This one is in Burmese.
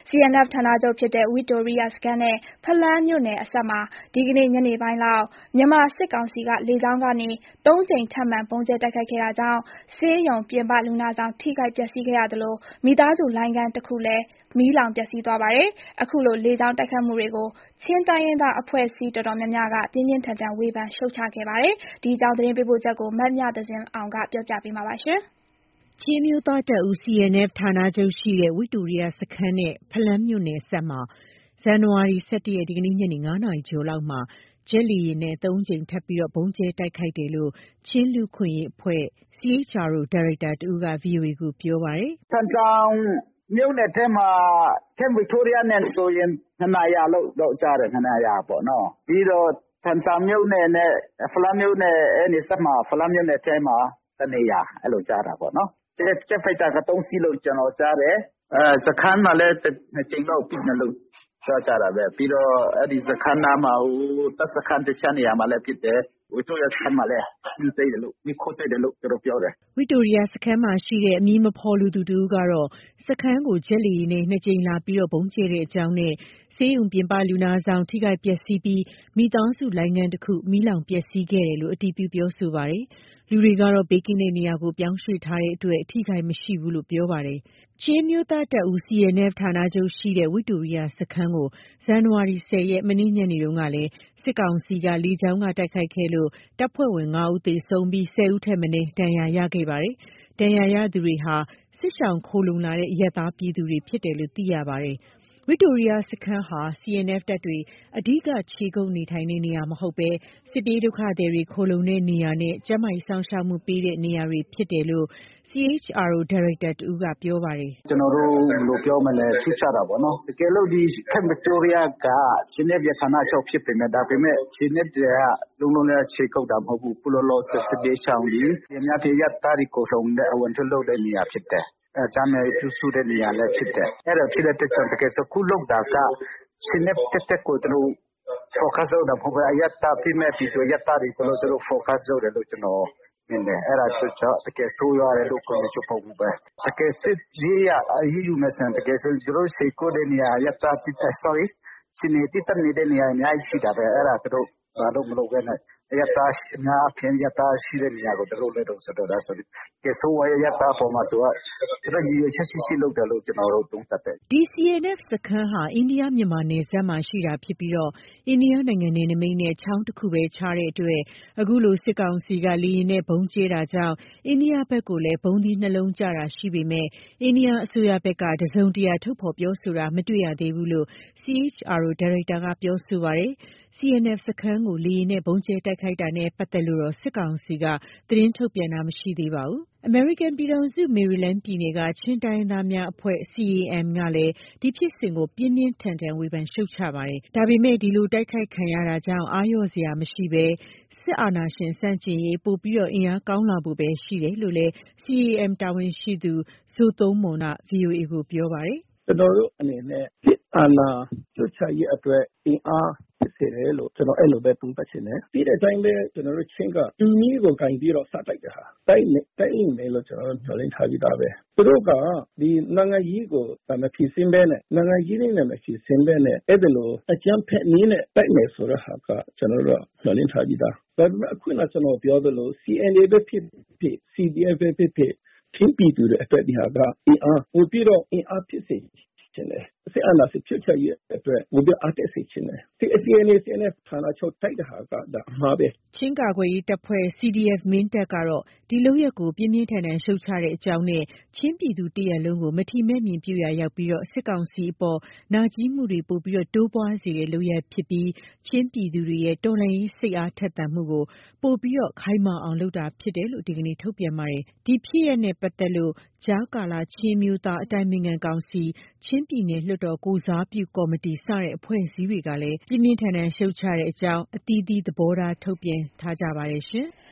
CNF ဌာနချုပ်ဖြစ်တဲ့ ဝိတိုရိယစခန်းနဲ့ ဖလမ်းမြို့နယ်အစပ်မှာ ဒီကနေ့ညနေပိုင်းလောက် မြန်မာစစ်ကောင်စီက လေကြောင်းကနေ ၃ ကြိမ်ထပ်မံ ဗုံးကြဲတိုက်ခိုက်ခဲ့တာကြောင့် ဆေးရုံပြင်ပလူနာဆောင် ထိခိုက်ပျက်စီးခဲ့ရသလို မိသားစုလိုင်းခန်းတစ်ခုလည်း မီးလောင်ပျက်စီးသွားပါတယ်။ အခုလို လေကြောင်းတိုက်ခိုက်မှုတွေကို ချင်းတိုင်းရင်းသားအဖွဲ့အစည်းတော်တော်များများက ပြင်းပြင်းထန်ထန်ဝေဖန်ရှုတ်ချခဲ့ပါတယ်။ ဒီအကြောင်းသတင်းပေးပို့ချက်ကို မမြသဇင်အောင်က ပြောပြပါမယ်။ချင်းအမျိုးသားတပ်ဦး CNF ဌာနချုပ်ရှိတဲ့ ဝိတိုရိယစခန်းနဲ့ ဖလမ်းမြို့နယ်အစပ်မှာ ဇန်နဝါရီ ၁၁ ရက် ဒီကနေ့ညနေ 5 နာရီကျော်လောက်မှာ ဂျက်လေယာဉ်နဲ့ ၃ ကြိမ်ထပ်မံဗုံးကြဲတိုက်ခိုက်တယ်လို့ ချင်းလူ့အခွင့်အရေးအဖွဲ့ CHRO ဒါရိုက်တာတစ်ဦးက VOA ကို ပြောပါတယ်။ “ထန်တလန်မြို့နယ်ထဲမှာ Camp Victoria နဲ့ဆိုရင် 2 နေရာလို့ကြားတယ်။ 2 နေရာပေါ့နော်။ ပြီးတော့ ထန်တလန်မြို့နယ်နဲ့ ဖလမ်းမြို့နယ်နယ်စပ်မှာ ဖလမ်းမြို့နယ်ထဲမှာ 1 နေရာအဲ့လိုကြားတာပေါ့နော်။ Jet Fighter က 3 စီးလို့ကျွန်တော်ကြားတယ်။ စခန်းမှာလည်း 2 ကြိမ်လောက်ပစ်တယ်လို့ပြောကြတာပဲ။ ပြီးတော့အဲ့ဒီစခန်းနားမှာ တပ်စခန်းတခြားနေရာမှာလည်းပစ်တယ်။ ဝိတိုရိယစခန်းမှာလည်းမီးခိုးတွေ့တယ်လို့သူတို့ပြောတယ်။ ” ဝိတိုရိယစခန်းမှာရှိတဲ့ အမည်မဖော်လိုသူတစ်ဦးကတော့ စခန်းကို ဂျက်လေယာဉ်နဲ့ 2 ကြိမ်လာရောက်ဗုံးကြဲကြောင်းနဲ့ ဆေးရုံပြင်ပလူနာဆောင် ထိခိုက်ပျက်စီးပြီး မိသားစုလိုင်းခန်းတစ်ခု မီးလောင်ပျက်စီးခဲ့တယ်လို့ အတည်ပြုပြောဆိုပါတယ်။ လူတွေကတော့ ဘေးကင်းတဲ့နေရာကို ပြောင်းရွှေ့ထားတဲ့အတွက် အထိအခိုက်မရှိဘူးလို့ ပြောပါတယ်။ ချင်းအမျိုးသားတပ်ဦး CNF ဌာနချုပ်ရှိတဲ့ ဝိတိုရိယစခန်းကို ဇန်နဝါရီ 10 ရက် မနေ့ညနေတုန်းကလည်း စစ်ကောင်စီက လေကြောင်းက တိုက်ခိုက်ခဲ့လို့ တပ်ဖွဲ့ဝင် 5 ဦးသေဆုံးပြီး 10 ဦးထက်မနည်း ဒဏ်ရာရခဲ့ပါတယ်။ ဒဏ်ရာရသူတွေဟာ စစ်ရှောင်ခိုလှုံလာတဲ့ အရပ်သားပြည်သူတွေဖြစ်တယ်လို့ သိရပါတယ်။ ဝိတိုရိယစခန်းဟာ CNF တပ်တွေ အဓိကခြေကုပ်နေထိုင်တဲ့နေရာမဟုတ်ဘဲ စစ်ပြေးဒုက္ခသည်တွေ ခိုလှုံတဲ့နေရာနဲ့ ကျန်းမာရေးစောင့်ရှောက်မှုပေးတဲ့နေရာတွေဖြစ်တယ်လို့ CHRO ဒါရိုက်တာတစ်ဦးက ပြောပါတယ်။ “ကျွန်တော်တို့ဘယ်လိုပြောမလဲ ထူးခြားတာပေါ့နော်။ တကယ်လို့ဒီ Camp Victoria က CNF ရဲ့ဌာနချုပ်ဖြစ်ပေမယ့် CNF တွေက လုံးလုံးလတ်လတ်ခြေကုပ်တာမဟုတ်ဘူး။ အခုလောလောဆယ်စစ်ဘေးရှောင်တွေ အများအားဖြင့်အရပ်သားတွေခိုလှုံတဲ့ အဝင်အထွက်လုပ်တဲ့နေရာဖြစ်တယ်။ ကျန်းမာရေးပြုစုတဲ့နေရာလည်းဖြစ်တယ်။ အဲ့လိုဖြစ်တဲ့အတွက်ကြောင့် တကယ်ဆိုအခုလုပ်တာက CNF သက်သက်ကိုသူတို့ focus လုပ်တာမဟုတ်ဘဲ အရပ်သားအပြစ်မဲ့ပြည်သူအရပ်သားတွေကိုသူတို့ focus လုပ်တယ်လို့ကျွန်တော်မြင်တယ်။ အဲ့ဒါကြောင့်တကယ်ဆိုးရွားတဲ့လူ့အခွင့်အရေးချိုးဖောက်မှုပဲ။ တကယ်စစ်ရေးအရအရေးယူမယ်ဆိုရင် တကယ်ဆိုသူတို့ခြေကုပ်တဲ့နေရာ အခြေအနေသီးသန့်နေတဲ့နေရာအများကြီးရှိတာပဲ။ အဲ့ဒါသူတို့ဘာလို့မလုပ်ဘဲနဲ့ အများအားဖြင့်အရပ်သားရှိတဲ့နေရာကိုသူတို့လုပ်တယ်ဆိုတော့ တကယ်ဆိုးဝါးတဲ့အရပ်သားအပေါ်မှာသူတို့ရည်ရွယ်ချက်ရှိရှိလုပ်တယ်လို့ကျွန်တော်တို့သုံးသပ်တယ်။ ” ဒီ CNF စခန်းဟာ အိန္ဒိယ-မြန်မာနယ်စပ်မှာရှိတာဖြစ်ပြီး အိန္ဒိယနိုင်ငံနယ်နိမိတ်နဲ့ ချောင်းတစ်ခုပဲခြားတဲ့အတွက် အခုလို စစ်ကောင်စီက လေယာဉ်နဲ့ ဗုံးကြဲတာကြောင့် အိန္ဒိယဘက်ကိုလည်း ဗုံးသီး 2 လုံးကျတာရှိပေမယ့် အိန္ဒိယအစိုးရဘက်က တစုံတရာထုတ်ဖော်ပြောဆိုတာ မတွေ့ရသေးဘူးလို့ CHRO ဒါရိုက်တာက ပြောဆိုပါတယ်။ CNF စခန်းကို လေယာဉ်နဲ့ ဗုံးကြဲတိုက်ခိုက်တာနဲ့ပတ်သက်လို့တော့ စစ်ကောင်စီက သတင်းထုတ်ပြန်တာမရှိသေးပါဘူး။ အမေရိကန်ပြည်ထောင်စု မေရီလန်းပြည်နယ်က ချင်းတိုင်းရင်းသားများအဖွဲ့ CAM ကလည်း ဒီဖြစ်စဉ်ကို ပြင်းပြင်းထန်ထန်ဝေဖန်ရှုတ်ချပါတယ်။ ဒါပေမယ့် ဒီလိုတိုက်ခိုက်ခံရတာကြောင့် အားလျော့စရာမရှိဘဲ စစ်အာဏာရှင်ဆန့်ကျင်ရေး ပိုပြီးအင်အားကောင်းလာဖို့ပဲရှိတယ်လို့လည်း CAM တာဝန်ရှိသူ ဇိုသုန်းမှုန်က VOA ကို ပြောပါတယ်။ “ကျွန်တော်တို့အနေနဲ့ စစ်အာဏာရှင်ဖြုတ်ချရေးအတွက်အင်အားဖြစ်စေတယ်လို့ ကျွန်တော်အဲ့လိုပဲသုံးသပ်ချင်တယ်။ သိတဲ့အတိုင်းပဲကျွန်တော်တို့ချင်းက တူမီးကိုကိုင်ပြီးတော့စတိုက်တဲ့ဟာ။ တိုက်လိမ့်မယ်လို့ကျွန်တော်တို့မျှော်လင့်ထားပြီးသားပဲ။ သူတို့ကဒီနိုင်ငံရေးကိုမဖြေရှင်းဘဲနဲ့ နိုင်ငံရေးနဲ့မဖြေရှင်းဘဲနဲ့ အဲ့ဒီလိုအကြမ်းဖက်နည်းနဲ့တိုက်မယ်ဆိုတဲ့ဟာက ကျွန်တော်တို့ကမျှော်လင့်ထားပြီးသား။ ဒါပေမယ့်အခုနကျွန်တော်ပြောသလို CNF ပဲဖြစ်ဖြစ် CDF ပဲဖြစ်ဖြစ် ချင်းပြည်သူတွေအတွက်ဒီဟာက ပိုပြီးတော့အင်အားဖြစ်စေချင်တယ်။ စစ်အာဏာရှင်ဖြုတ်ချရေးအတွက်ပိုပြီးအားတက်စေချင်တယ်။ CNF ဌာနချုပ်တိုက်တဲ့ဟာက ဒါအမှားပဲ။ ” ချင်းကာကွယ်ရေးတပ်ဖွဲ့ CDF ကတော့ ဒီလုပ်ရပ်ကို ပြင်းပြင်းထန်ထန်ရှုတ်ချကြောင်းနဲ့ ချင်းပြည်သူတစ်ရပ်လုံးကို မထီမဲ့မြင်ပြုရာရောက်ပြီး စစ်ကောင်စီအပေါ် နာကျည်းမှုတွေပိုတိုးပွားစေတဲ့လုပ်ရပ်ဖြစ်ပြီး ချင်းပြည်သူတွေရဲ့ တော်လှန်ရေးစိတ်အားထက်သန်မှုကို ပိုပြီးခိုင်မာအောင်လုပ်တာဖြစ်တယ်လို့ ဒီကနေ့ ထုတ်ပြန်ပါတယ်။ ဒီဖြစ်ရပ်နဲ့ပတ်သက်လို့ ကြားကာလ ချင်းအမျိုးသားအတိုင်ပင်ခံကောင်စီ၊ ချင်းပြည်နယ်လွှတ်တော်ကိုယ်စားပြုကော်မတီ စတဲ့အဖွဲ့အစည်းတွေကလည်း ပြင်းပြင်းထန်ထန်ရှုတ်ချကြောင်း အသီးသီးသဘောထားထုတ်ပြန်ထားကြပါတယ်ရှင်။